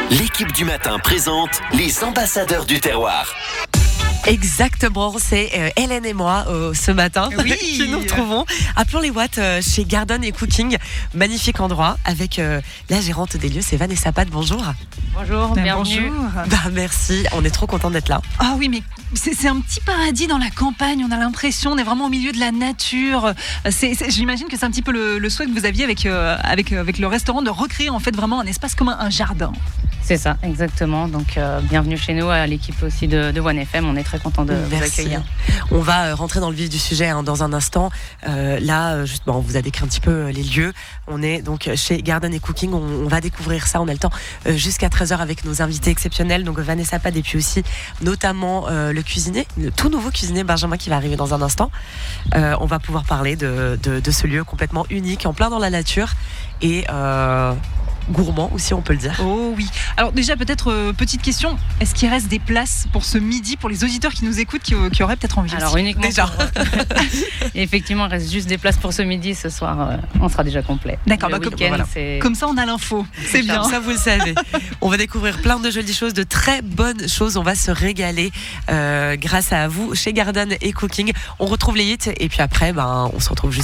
L'équipe du matin présente les ambassadeurs du terroir. Exactement, c'est Hélène et moi ce matin qui nous retrouvons à Plan-les-Ouates chez Garden & Cooking. Magnifique endroit avec la gérante des lieux, c'est Vanessa Pad. Bonjour. Bonjour, bienvenue. Bonjour. Merci, on est trop content d'être là. Ah oui, mais c'est un petit paradis dans la campagne. On a l'impression, on est vraiment au milieu de la nature. J'imagine que c'est un petit peu le souhait que vous aviez avec le restaurant de recréer en fait vraiment un espace comme un jardin. C'est ça, exactement. Donc bienvenue chez nous, à l'équipe aussi de One FM. On est très content de vous accueillir. On va rentrer dans le vif du sujet dans un instant. Là, justement, on vous a décrit un petit peu les lieux. On est donc chez Garden & Cooking. On va découvrir ça. On a le temps jusqu'à 13h avec nos invités exceptionnels. Donc Vanessa Pad et puis aussi notamment le cuisinier, le tout nouveau cuisinier Benjamin qui va arriver dans un instant. On va pouvoir parler de ce lieu complètement unique, en plein dans la nature et gourmand aussi, on peut le dire. Oh oui. Alors déjà peut-être petite question, est-ce qu'il reste des places pour ce midi pour les auditeurs qui nous écoutent qui auraient peut-être envie? Alors uniquement déjà. Et effectivement, il reste juste des places pour ce midi. Ce soir, on sera déjà complet. D'accord, comme ça on a l'info. C'est bien. Ça vous le savez. On va découvrir plein de jolies choses, de très bonnes choses. On va se régaler grâce à vous chez Garden & Cooking. On retrouve les hits et puis après, on se retrouve juste